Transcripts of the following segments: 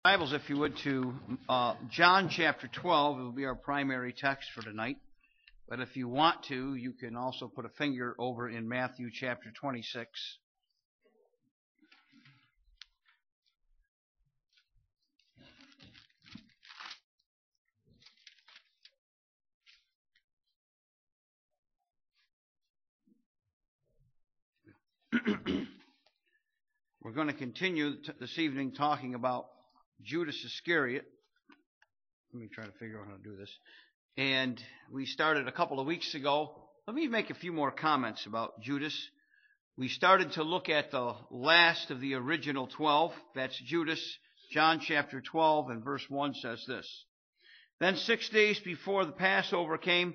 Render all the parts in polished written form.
Bibles, if you would, to John chapter 12. It will be our primary text for tonight. But if you want to, you can also put a finger over in Matthew chapter 26. We're going to continue this evening talking about Judas Iscariot. Let me try to figure out how to do this. And we started a couple of weeks ago. Let me make a few more comments about Judas. We started to look at the last of the original 12. That's Judas. John chapter 12 and verse 1 says this. Then 6 days before the Passover came,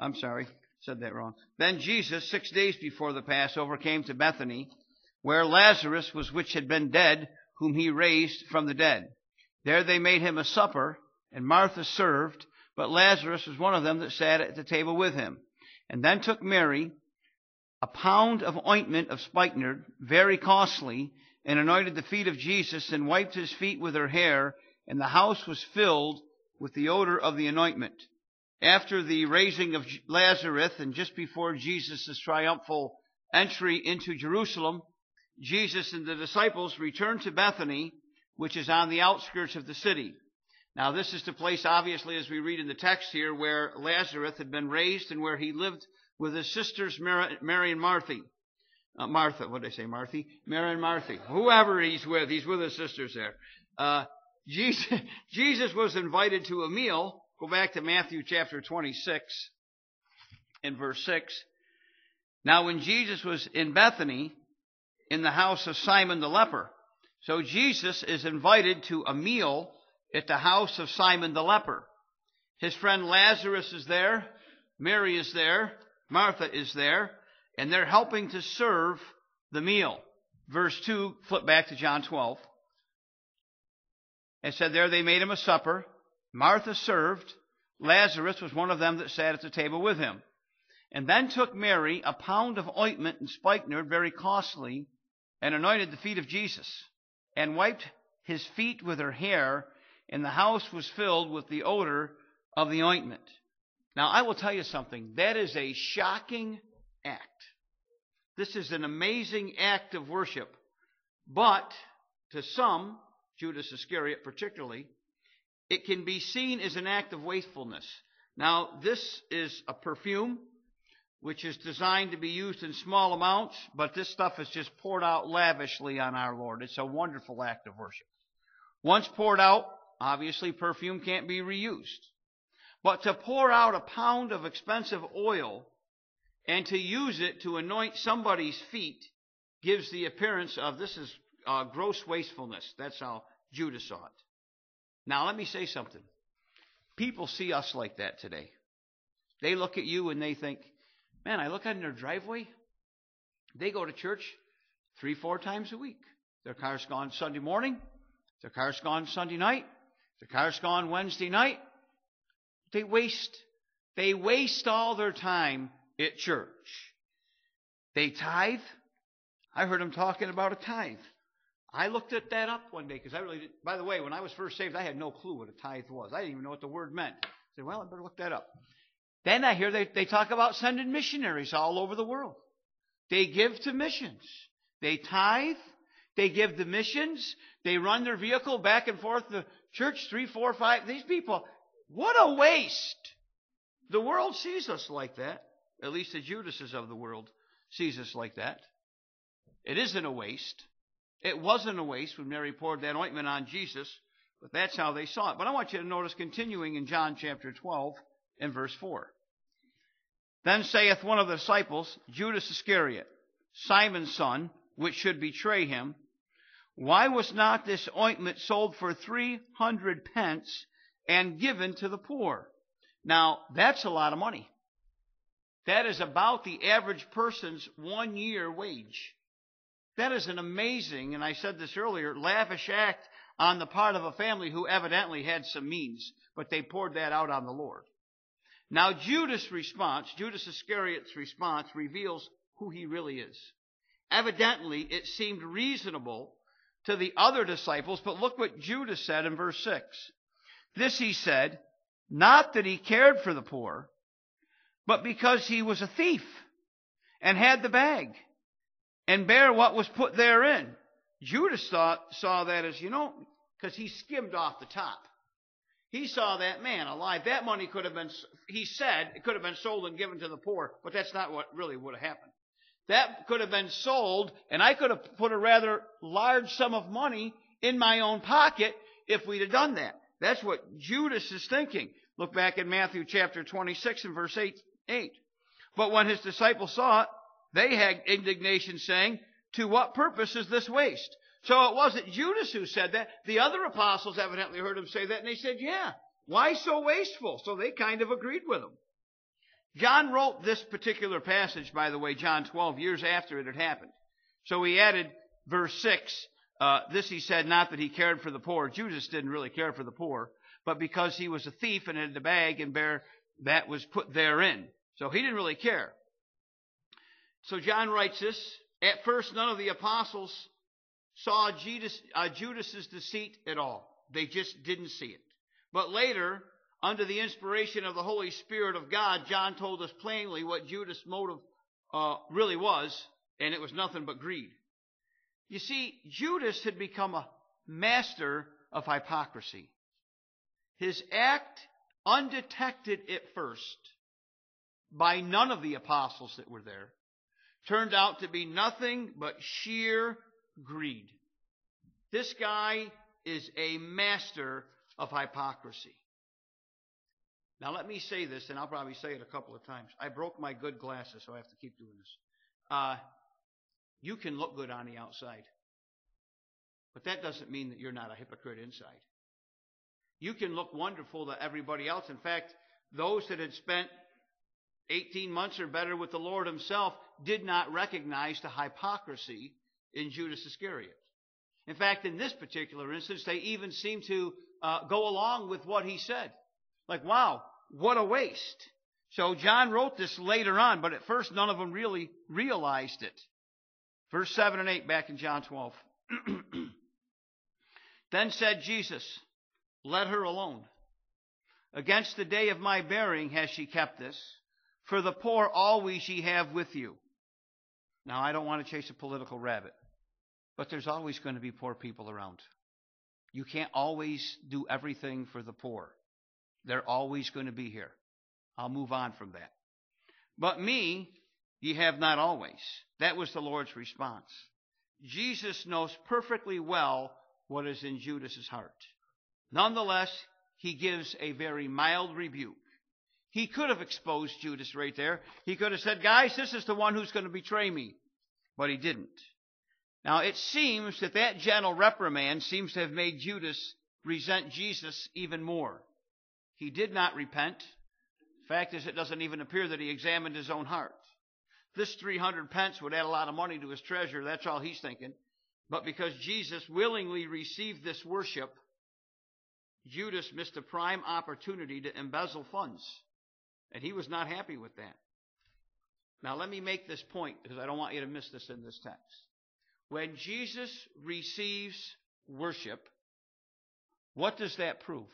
Then Jesus, 6 days before the Passover, came to Bethany, where Lazarus was which had been dead, whom he raised from the dead. There they made him a supper, and Martha served, but Lazarus was one of them that sat at the table with him. And then took Mary a pound of ointment of spikenard, very costly, and anointed the feet of Jesus, and wiped his feet with her hair, and the house was filled with the odor of the anointment. After the raising of Lazarus, and just before Jesus' triumphal entry into Jerusalem, Jesus and the disciples returned to Bethany, which is on the outskirts of the city. Now, this is the place, obviously, as we read in the text here, where Lazarus had been raised and where he lived with his sisters Mary and Martha. Mary and Martha. Whoever he's with his sisters there. Jesus was invited to a meal. Go back to Matthew chapter 26 and verse 6. Now, when Jesus was in Bethany, in the house of Simon the leper. So Jesus is invited to a meal at the house of Simon the leper. His friend Lazarus is there, Mary is there, Martha is there, and they're helping to serve the meal. Verse 2, flip back to John 12. It said there they made him a supper. Martha served. Lazarus was one of them that sat at the table with him. And then took Mary a pound of ointment and spikenard, very costly, and anointed the feet of Jesus, and wiped his feet with her hair, and the house was filled with the odor of the ointment. Now, I will tell you something. That is a shocking act. This is an amazing act of worship. But to some, Judas Iscariot particularly, it can be seen as an act of wastefulness. Now, this is a perfume which is designed to be used in small amounts, but this stuff is just poured out lavishly on our Lord. It's a wonderful act of worship. Once poured out, obviously perfume can't be reused. But to pour out a pound of expensive oil and to use it to anoint somebody's feet gives the appearance of this is gross wastefulness. That's how Judas saw it. Now, let me say something. People see us like that today. They look at you and they think, man, I look out in their driveway. They go to church 3-4 times a week. Their car's gone Sunday morning. Their car's gone Sunday night. Their car's gone Wednesday night. They waste all their time at church. They tithe. I heard them talking about a tithe. I looked at that up one day because I really did. By the way, when I was first saved, I had no clue what a tithe was. I didn't even know what the word meant. I said, well, I better look that up. Then I hear they talk about sending missionaries all over the world. They give to missions. They tithe. They give to missions. They run their vehicle back and forth to church 3, 4, 5. These people, what a waste. The world sees us like that. At least the Judases of the world sees us like that. It isn't a waste. It wasn't a waste when Mary poured that ointment on Jesus, but that's how they saw it. But I want you to notice continuing in John chapter 12 and verse 4. Then saith one of the disciples, Judas Iscariot, Simon's son, which should betray him, why was not this ointment sold for 300 pence and given to the poor? Now, that's a lot of money. That is about the average person's 1 year wage. That is an amazing, and I said this earlier, lavish act on the part of a family who evidently had some means, but they poured that out on the Lord. Now, Judas' Iscariot's response reveals who he really is. Evidently, it seemed reasonable to the other disciples, but look what Judas said in verse 6. This he said, not that he cared for the poor, but because he was a thief, and had the bag, and bare what was put therein. Judas saw that as, because he skimmed off the top. He saw that, man alive, that money could have been, he said, it could have been sold and given to the poor, but that's not what really would have happened. That could have been sold, and I could have put a rather large sum of money in my own pocket if we'd have done that. That's what Judas is thinking. Look back at Matthew chapter 26 and verse 8. But when his disciples saw it, they had indignation, saying, to what purpose is this waste? So it wasn't Judas who said that. The other apostles evidently heard him say that, and they said, yeah, why so wasteful? So they kind of agreed with him. John wrote this particular passage, by the way, John 12, years after it had happened. So he added verse 6, this he said, not that he cared for the poor. Judas didn't really care for the poor, but because he was a thief and had the bag and bare that was put therein. So he didn't really care. So John writes this, at first none of the apostles saw Judas's deceit at all. They just didn't see it. But later, under the inspiration of the Holy Spirit of God, John told us plainly what Judas' motive really was, and it was nothing but greed. You see, Judas had become a master of hypocrisy. His act, undetected at first by none of the apostles that were there, turned out to be nothing but sheer greed. This guy is a master of hypocrisy. Now let me say this, and I'll probably say it a couple of times. I broke my good glasses, so I have to keep doing this. You can look good on the outside, but that doesn't mean that you're not a hypocrite inside. You can look wonderful to everybody else. In fact, those that had spent 18 months or better with the Lord himself did not recognize the hypocrisy in Judas Iscariot. In fact, in this particular instance, they even seemed to go along with what he said. Like, wow, what a waste. So John wrote this later on, but at first none of them really realized it. Verse 7 and 8 back in John 12. Then said Jesus, let her alone. Against the day of my burying has she kept this. For the poor always ye have with you. Now, I don't want to chase a political rabbit, but there's always going to be poor people around. You can't always do everything for the poor. They're always going to be here. I'll move on from that. But me ye have not always. That was the Lord's response. Jesus knows perfectly well what is in Judas's heart. Nonetheless, he gives a very mild rebuke. He could have exposed Judas right there. He could have said, guys, this is the one who's going to betray me. But he didn't. Now, it seems that that gentle reprimand seems to have made Judas resent Jesus even more. He did not repent. Fact is, it doesn't even appear that he examined his own heart. This 300 pence would add a lot of money to his treasure. That's all he's thinking. But because Jesus willingly received this worship, Judas missed a prime opportunity to embezzle funds. And he was not happy with that. Now, let me make this point, because I don't want you to miss this in this text. When Jesus receives worship, what does that prove?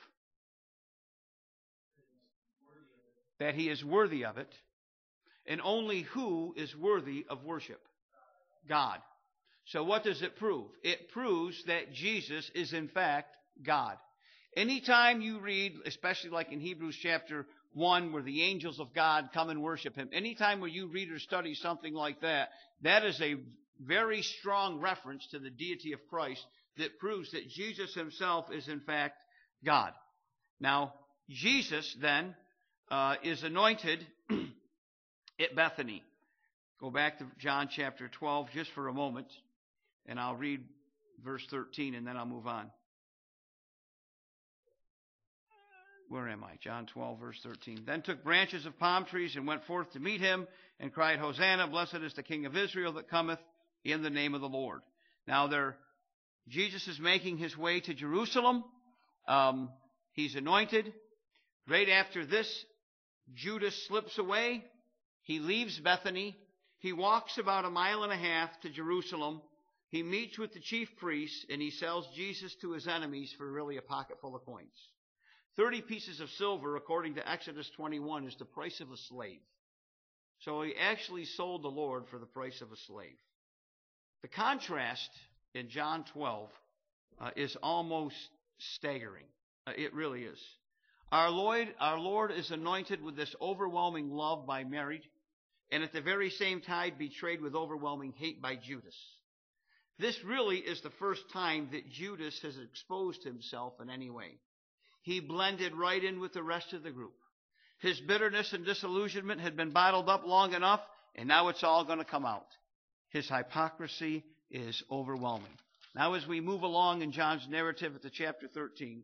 That he is worthy of it. And only who is worthy of worship? God. So what does it prove? It proves that Jesus is in fact God. Anytime you read, especially like in Hebrews chapter 1, where the angels of God come and worship him, anytime where you read or study something like that, that is a very strong reference to the deity of Christ that proves that Jesus himself is in fact God. Now, Jesus then is anointed at Bethany. Go back to John chapter 12 just for a moment, and I'll read verse 13, and then I'll move on. Where am I? John 12, verse 13. Then took branches of palm trees and went forth to meet him, and cried, Hosanna, blessed is the King of Israel that cometh in the name of the Lord. Now Jesus is making his way to Jerusalem. He's anointed. Right after this, Judas slips away. He leaves Bethany. He walks about 1.5 miles to Jerusalem. He meets with the chief priests, and he sells Jesus to his enemies for really a pocket full of coins. 30 pieces of silver, according to Exodus 21, is the price of a slave. So he actually sold the Lord for the price of a slave. The contrast in John 12 is almost staggering. It really is. Our Lord is anointed with this overwhelming love by Mary, and at the very same time betrayed with overwhelming hate by Judas. This really is the first time that Judas has exposed himself in any way. He blended right in with the rest of the group. His bitterness and disillusionment had been bottled up long enough, and now it's all going to come out. His hypocrisy is overwhelming. Now as we move along in John's narrative at the chapter 13.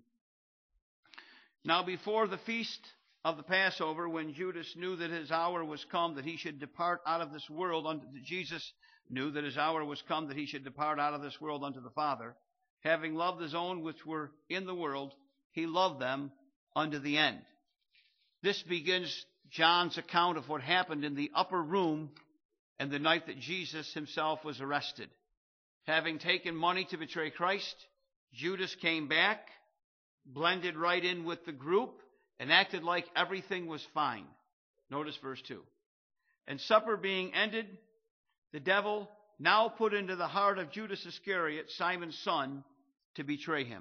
Now before the feast of the Passover, when Judas knew that his hour was come, that he should depart out of this world, Jesus knew that his hour was come, that he should depart out of this world unto the Father. Having loved his own which were in the world, he loved them unto the end. This begins John's account of what happened in the upper room and the night that Jesus himself was arrested. Having taken money to betray Christ, Judas came back, blended right in with the group, and acted like everything was fine. Notice verse 2. And supper being ended, the devil now put into the heart of Judas Iscariot, Simon's son, to betray him.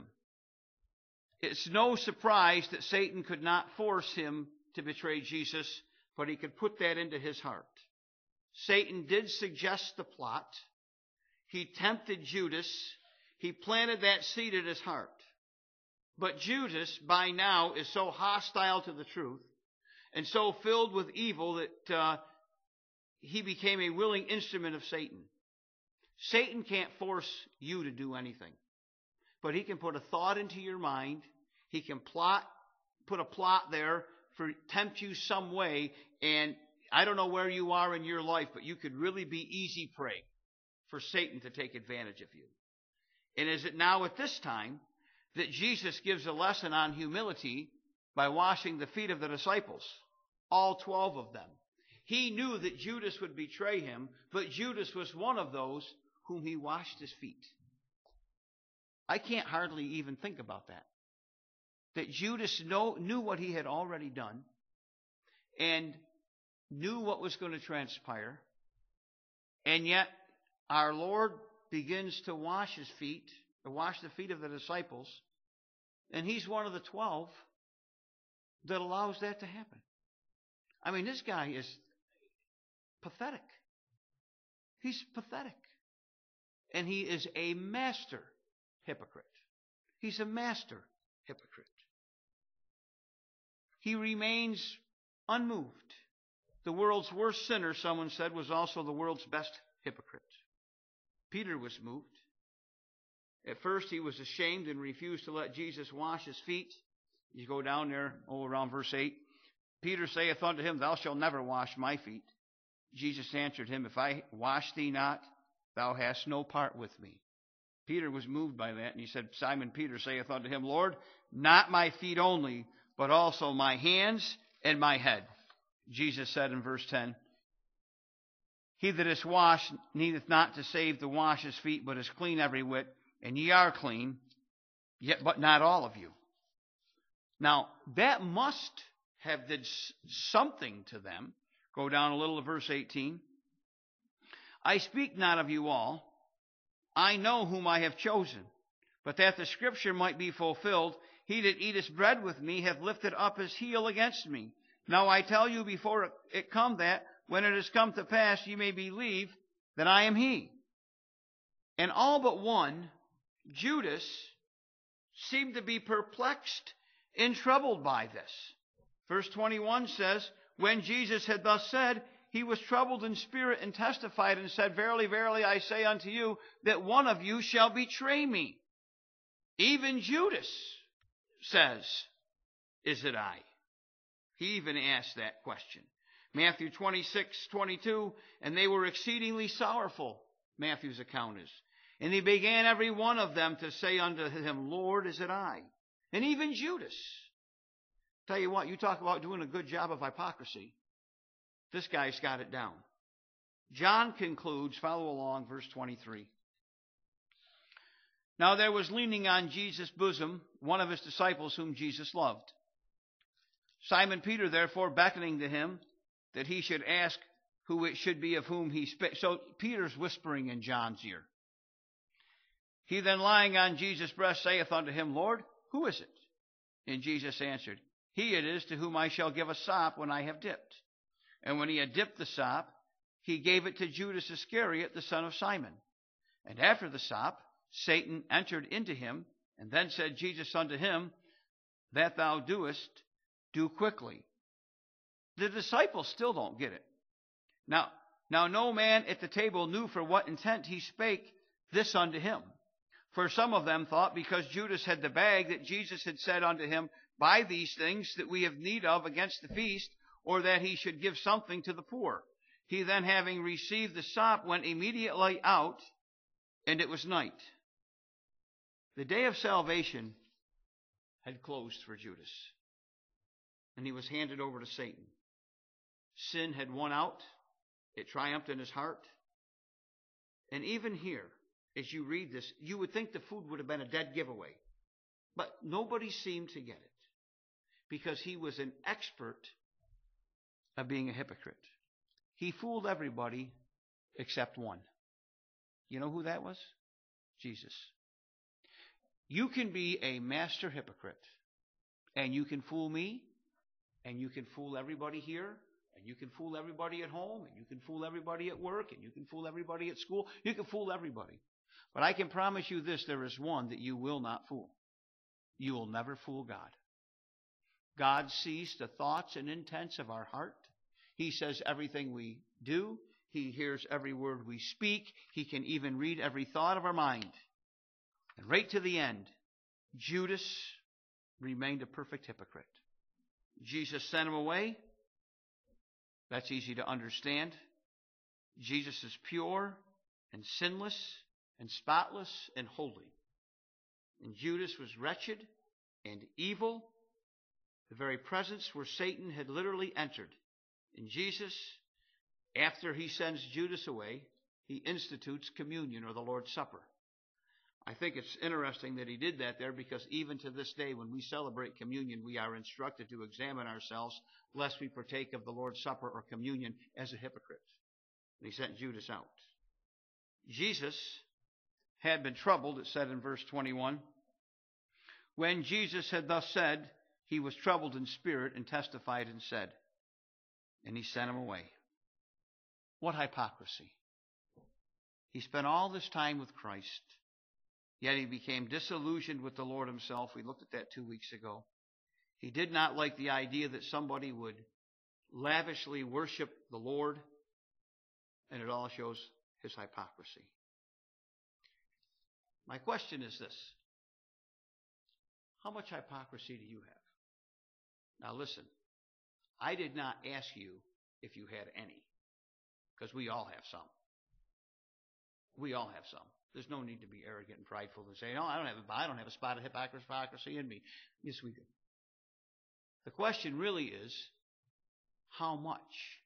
It's no surprise that Satan could not force him to betray Jesus, but he could put that into his heart. Satan did suggest the plot. He tempted Judas. He planted that seed in his heart. But Judas, by now, is so hostile to the truth and so filled with evil that he became a willing instrument of Satan. Satan can't force you to do anything. But he can put a thought into your mind. He can put a plot there tempt you some way. And I don't know where you are in your life, but you could really be easy prey for Satan to take advantage of you. And is it now at this time that Jesus gives a lesson on humility by washing the feet of the disciples, all 12 of them. He knew that Judas would betray him, but Judas was one of those whom he washed his feet. I can't hardly even think about that. That Judas knew what he had already done and knew what was going to transpire, and yet our Lord begins to wash his feet, or wash the feet of the disciples, and he's one of the 12 that allows that to happen. I mean, this guy is pathetic. He's pathetic. And he is a master hypocrite. He's a master hypocrite. He remains unmoved. The world's worst sinner, someone said, was also the world's best hypocrite. Peter was moved. At first he was ashamed and refused to let Jesus wash his feet. You go down there, around verse 8. Peter saith unto him, Thou shalt never wash my feet. Jesus answered him, If I wash thee not, thou hast no part with me. Peter was moved by that, and he said, Simon Peter saith unto him, Lord, not my feet only, but also my hands and my head. Jesus said in verse 10, He that is washed needeth not to save to wash his feet, but is clean every whit, and ye are clean, yet but not all of you. Now, that must have did something to them. Go down a little to verse 18. I speak not of you all. I know whom I have chosen. But that the scripture might be fulfilled, he that eateth bread with me hath lifted up his heel against me. Now I tell you before it come that, when it is come to pass, ye may believe that I am he. And all but one, Judas, seemed to be perplexed and troubled by this. Verse 21 says, When Jesus had thus said, he was troubled in spirit and testified and said, Verily, verily, I say unto you, that one of you shall betray me. Even Judas says, Is it I? He even asked that question. Matthew 26:22, and they were exceedingly sorrowful, Matthew's account is. And he began every one of them to say unto him, Lord, is it I? And even Judas. Tell you what, you talk about doing a good job of hypocrisy. This guy's got it down. John concludes, follow along, verse 23. Now there was leaning on Jesus' bosom one of his disciples whom Jesus loved. Simon Peter, therefore, beckoning to him that he should ask who it should be of whom he spake. So Peter's whispering in John's ear. He then, lying on Jesus' breast, saith unto him, Lord, who is it? And Jesus answered, He it is to whom I shall give a sop when I have dipped. And when he had dipped the sop, he gave it to Judas Iscariot, the son of Simon. And after the sop, Satan entered into him, and then said Jesus unto him, That thou doest, do quickly. The disciples still don't get it. Now no man at the table knew for what intent he spake this unto him. For some of them thought, because Judas had the bag, that Jesus had said unto him, Buy these things that we have need of against the feast, or that he should give something to the poor. He then, having received the sop, went immediately out, and it was night. The day of salvation had closed for Judas, and he was handed over to Satan. Sin had won out. It triumphed in his heart. And even here, as you read this, you would think the food would have been a dead giveaway. But nobody seemed to get it, because he was an expert of being a hypocrite. He fooled everybody except one. You know who that was? Jesus. You can be a master hypocrite, and you can fool me, and you can fool everybody here, and you can fool everybody at home, and you can fool everybody at work, and you can fool everybody at school. You can fool everybody. But I can promise you this, there is one that you will not fool. You will never fool God. God sees the thoughts and intents of our heart. He says everything we do. He hears every word we speak. He can even read every thought of our mind. And right to the end, Judas remained a perfect hypocrite. Jesus sent him away. That's easy to understand. Jesus is pure and sinless and spotless and holy. And Judas was wretched and evil, the very presence where Satan had literally entered. And Jesus, after he sends Judas away, he institutes communion, or the Lord's Supper. I think it's interesting that he did that there, because even to this day, when we celebrate communion, we are instructed to examine ourselves lest we partake of the Lord's Supper or communion as a hypocrite. And he sent Judas out. Jesus had been troubled, it said in verse 21. When Jesus had thus said, he was troubled in spirit and testified and said, and he sent him away. What hypocrisy. He spent all this time with Christ, yet he became disillusioned with the Lord himself. We looked at that 2 weeks ago. He did not like the idea that somebody would lavishly worship the Lord, and it all shows his hypocrisy. My question is this: how much hypocrisy do you have? Now listen, I did not ask you if you had any, because we all have some. We all have some. There's no need to be arrogant and prideful and say, no, I don't have a spot of hypocrisy in me. Yes, we do. The question really is, how much?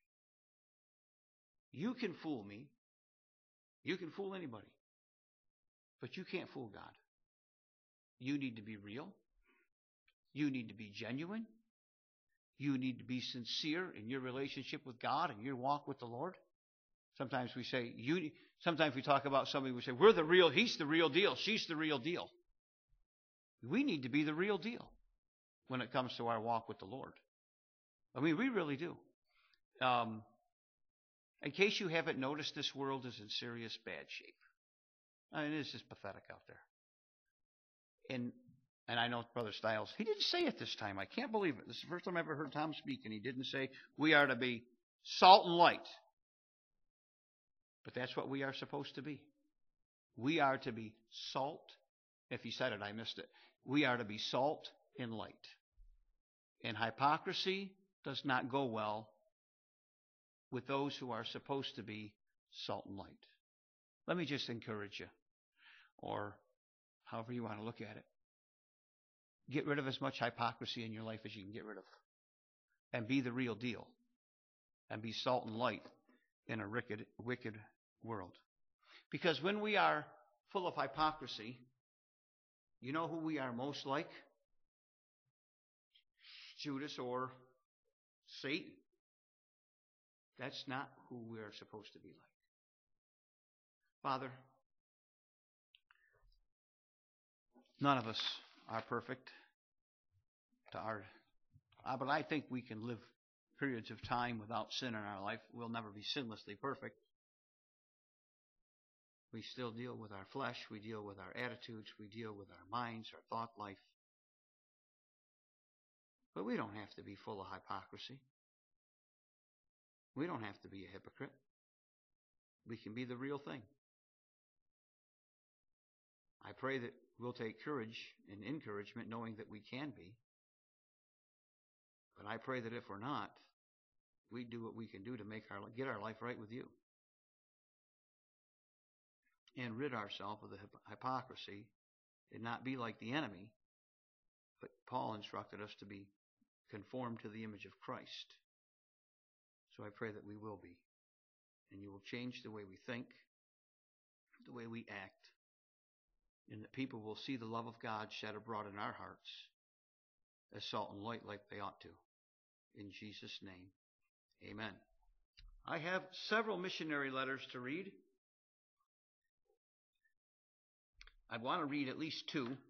You can fool me. You can fool anybody. But you can't fool God. You need to be real. You need to be genuine. You need to be sincere in your relationship with God and your walk with the Lord. Sometimes we say, sometimes we talk about somebody, we say, he's the real deal, she's the real deal. We need to be the real deal when it comes to our walk with the Lord. I mean, we really do. In case you haven't noticed, this world is in serious bad shape. I mean, it's just pathetic out there. And I know Brother Stiles, he didn't say it this time. I can't believe it. This is the first time I ever heard Tom speak, and he didn't say, we are to be salt and light. But that's what we are supposed to be. We are to be salt. If he said it, I missed it. We are to be salt and light. And hypocrisy does not go well with those who are supposed to be salt and light. Let me just encourage you, or however you want to look at it. Get rid of as much hypocrisy in your life as you can get rid of. And be the real deal. And be salt and light in a wicked world. Because when we are full of hypocrisy, You know who we are most like? Judas or Satan. That's not who we are supposed to be like. Father, none of us are perfect. But I think we can live periods of time without sin in our life. We'll never be sinlessly perfect. We still deal with our flesh. We deal with our attitudes. We deal with our minds, our thought life. But we don't have to be full of hypocrisy. We don't have to be a hypocrite. We can be the real thing. I pray that we'll take courage and encouragement knowing that we can be. But I pray that if we're not, we do what we can do to get our life right with you. And rid ourselves of the hypocrisy and not be like the enemy. But Paul instructed us to be conformed to the image of Christ. So I pray that we will be. And you will change the way we think, the way we act, and that people will see the love of God shed abroad in our hearts as salt and light like they ought to. In Jesus' name, amen. I have several missionary letters to read. I want to read at least two.